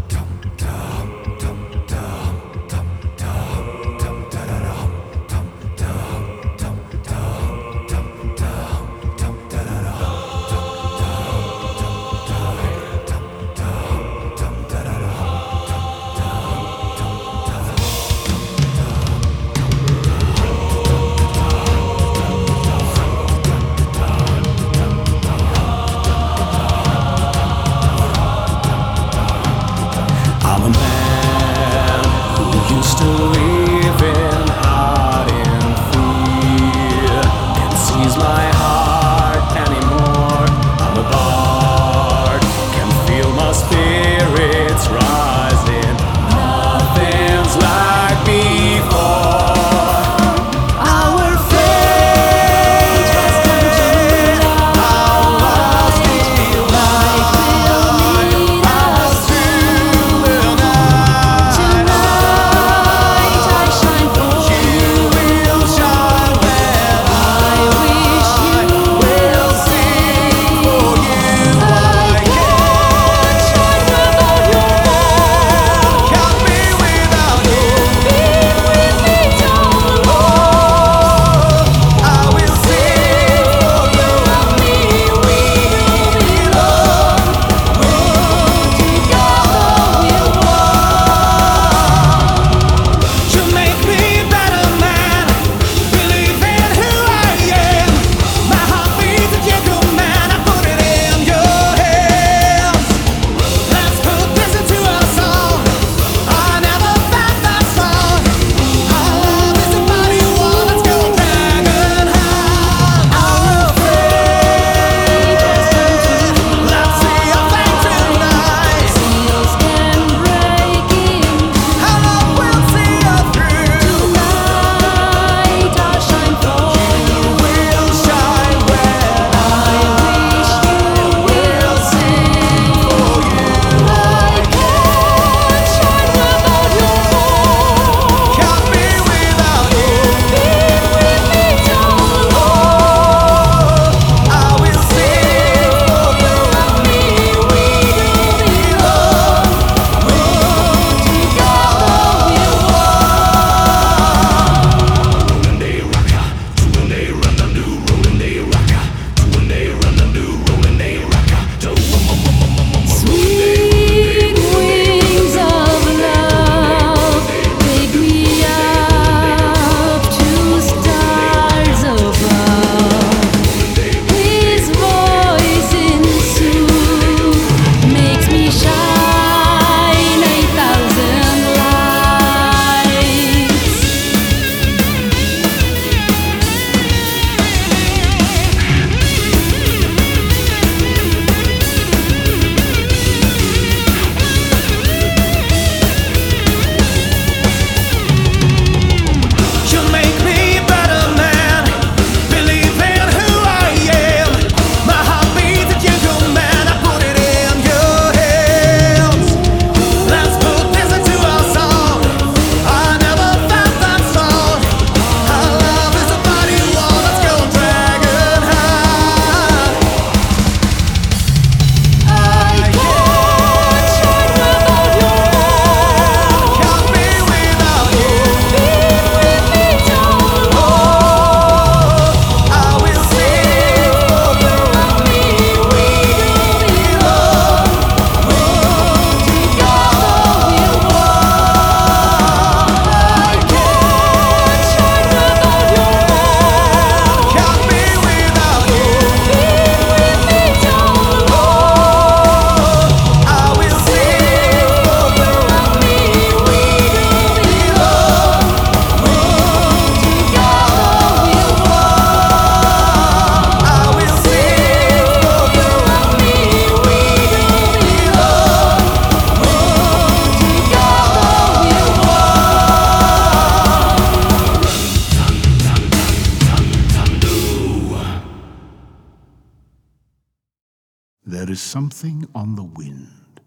There is something on the wind,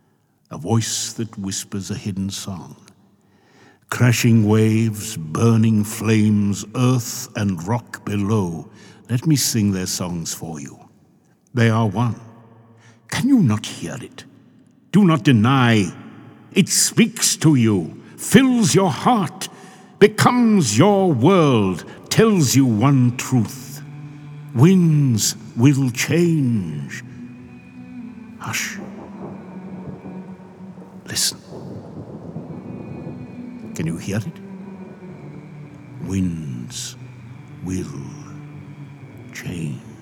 a voice that whispers a hidden song. Crashing waves, burning flames, earth and rock below. Let me sing their songs for you. They are one. Can you not hear it? Do not deny It speaks to you, fills your heart, becomes your world, tells you one truth. Winds will change. Hush. Listen. Can you hear it? Winds will change.